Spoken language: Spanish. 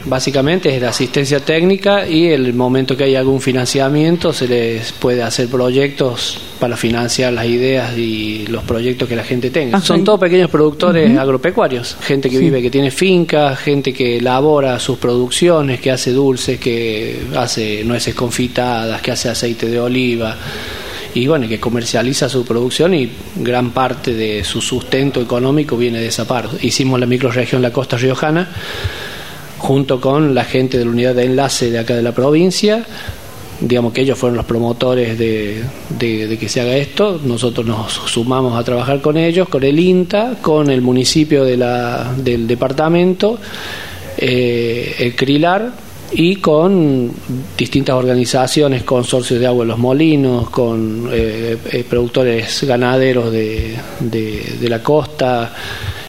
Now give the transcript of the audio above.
básicamente es la asistencia técnica y el momento que hay algún financiamiento se les puede hacer proyectos para financiar las ideas y los proyectos que la gente tenga. Son todos pequeños productores agropecuarios, gente que vive, que tiene fincas, gente que elabora sus producciones, que hace dulces, que hace nueces confitadas, que hace aceite de oliva y bueno, que comercializa su producción y gran parte de su sustento económico viene de esa parte. Hicimos la microrregión La Costa Riojana junto con la gente de la unidad de enlace de acá de la provincia. Digamos que ellos fueron los promotores de que se haga esto. Nosotros nos sumamos a trabajar con ellos, con el INTA, con el municipio del departamento, el CRILAR, y con distintas organizaciones, consorcios de agua en los molinos, con productores ganaderos de la costa,